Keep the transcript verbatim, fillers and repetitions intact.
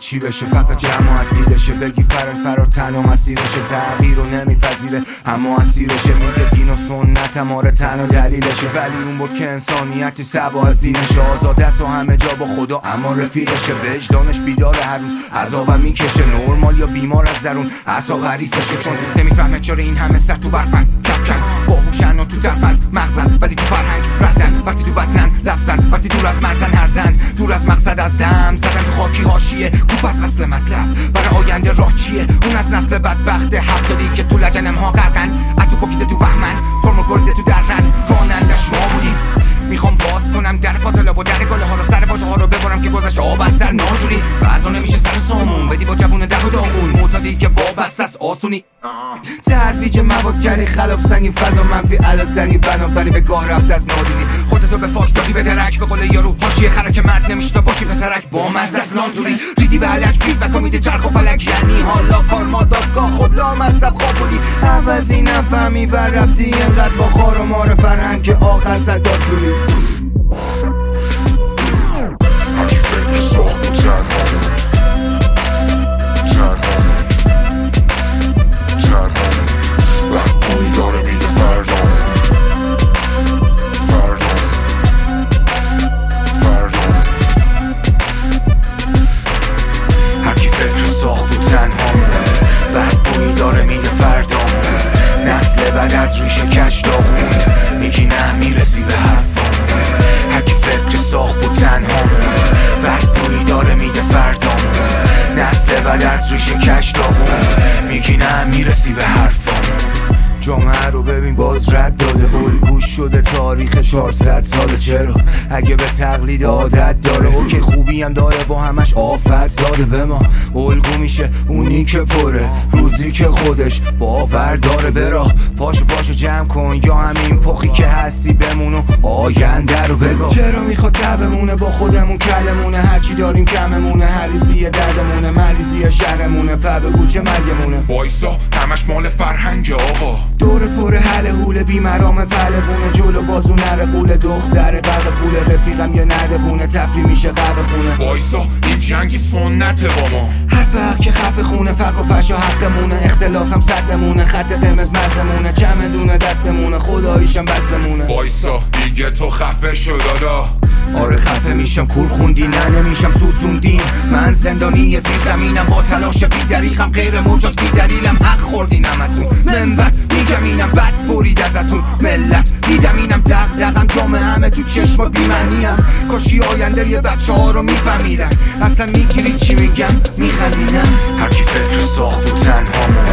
چی بشه، فقط جماعت دیدشه. بگی فرق فرار تنها مسیرشه، تغییر رو نمیپذیره اما اسیرشه. میگه دین و سنت ماره تنها دلیلشه، ولی اون بود که انسانیتی سبا از دینشه. آزاده است و همه جا با خدا اما رفیقشه. وجدانش بیداره هر روز عذابم میکشه. نورمال یا بیمار از درون اعصاب حریفشه، چون نمیفهمه چرا این همه سر تو برفن کم کم باهوشن و تو ترفند مغزن، ولی تو فرهنگ ردن. وقتی تو بدنن لفظن، وقتی دور از مرزن هرزن، دور از مقصد از دم زدن تو خاکی حاشیه. کوپ از اصل مطلب برای آینده راه چیه؟ اون از نسل بدبخت هفتادی که تو لجنم ها غرقن، اتو پاکیده تو وهمن، ترمز بریده تو درن. رانندش ما بودیم. میخوام باز کنم در فاصله و در گله ها رو، سر واژه ها رو ببرم که گذشت آب از سر ناجوری. بعضا نمیشه سر سامون بدی با جوون ده و داغون، معتادی که وابسته است آسونی. ترویج مواد کردی خلاف سنگین، فضا منفی عدد تنگی، بنابراین به گاه رفت از نادینی. خودتو به فاش دادی به درک، به قول یارو حاشیه خرک مرد نمیشه تا باشی پسرک. با مزه است لانتوری ریدی به علک، فیدبک میده چرخ و فلک. یعنی حالا کار ما دادگاه خب لامصب خواب بودی، عوضی نفهمی ور رفتی اینقدر با خار و مار فرهنگ که آخر سر داد زوری. هرکی فکر ساخت و تنها بعد از ریشه کش داغون، میگی نه میرسی به حرفم. هرکی فکر ساخت بود تنها مون، بعد بویی داره میده فردامون. نسل بعد از ریشه کش داغون، میگی نه میرسی به حرفم. جامعه رو ببین باز رد داده، الگوش شده تاریخ چهارصد سال. چرا اگه به تقلید عادت داره، اوکی خوبی هم داره با همش آفت داده به ما. الگو میشه اونی که پره، روزی که خودش باور داره. براه پاشو پاشو جمع کن، یا همین پخی که هستی بمون و آینده رو بگو. چرا میخواد تبمونه با خودمون کلمونه، هرچی داریم کممونه. هریزی دردمونه، مریضی شهرمونه، پا بگو چه مرگمونه. وایسا همش مال فرهنگ آقا، دور پر حل حول بیمرام پهلوونه. جلو بازو نره قول دختر قرق پول، رفیقم یه نرده بونه تفری میشه قبل خونه. وایسا این جنگی سنته با ما، هر فرق که خفه خونه. فقر و فشا حقمونه، اختلاسم صدمونه. خط قرمز مرزمونه، چمدونه دستمونه، خداییشم بستمونه. وایسا دیگه تو خفه شو دادا. آره خفه میشم کور خوندی، نه نمیشم سوسوندین. من زندانی زیر زمینم، با تلاش بی دریغم، غیر مجاز بی دلیلم. حق خوردین همتون، منبت میگم اینم بد برید ازتون. ملت دیدم اینم دغدغم، جامعه همه تو چشم بی‌معنیم. کاشکی آینده ی بچه ها رو میفهمیدن، اصلا میگیرید چی میگم میخندینم. هرکی فکر ساخت بود تنها مون،